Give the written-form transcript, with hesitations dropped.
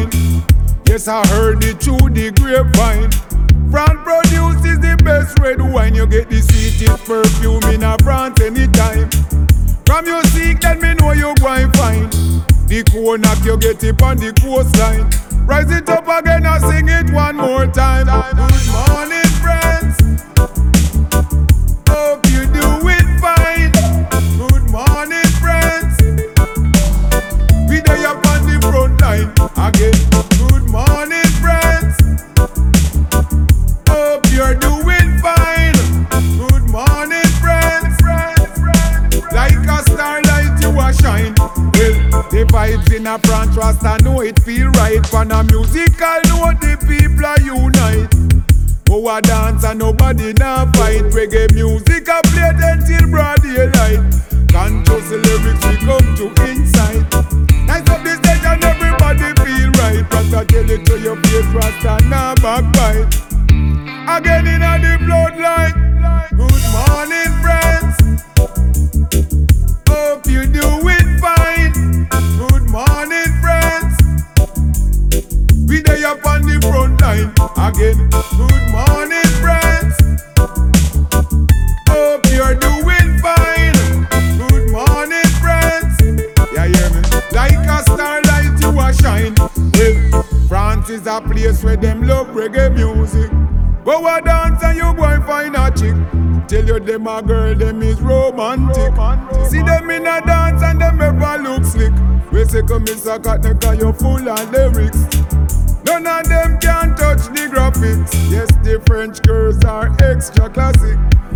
wine. Yes, I heard it through the grapevine. France produces the best red wine. You get the sweetest perfume in a France anytime. From your seek, let me know you going fine. The cognac you get it on the coastline. Rise it up again and sing it one more time. Good morning, friends. Hope you doing fine. Good morning, friends. We there up on the front line again. Good morning, friends. Hope you're doing fine. Good morning, friends. Like a starlight you a shine. Well, the vibes in a France Rasta know it feel right. On a musical note the people are unite. Go a dance and nobody now fight. Reggae music a play until broad daylight. Can't trust the lyrics we come to inside. Nice up the stage and everybody feel right. Rasta tell it to your face, Rasta now backbite. Again in a the bloodline. Good morning, friends. Hope you doing fine. Good morning, friends. We there up on the front line again. Good morning, friends. Hope you're doing fine. Good morning, friends. Yeah, hear me? Like a starlight you a shine. Well, France is a place where them love reggae music. Go a dance and you go and find a chick. Tell you them a girl, them is romantic. See them in a dance and them ever look slick. We say come Mr. Cotton cause you full of lyrics. None of them can touch the graphics. Yes, the French girls are extra classic.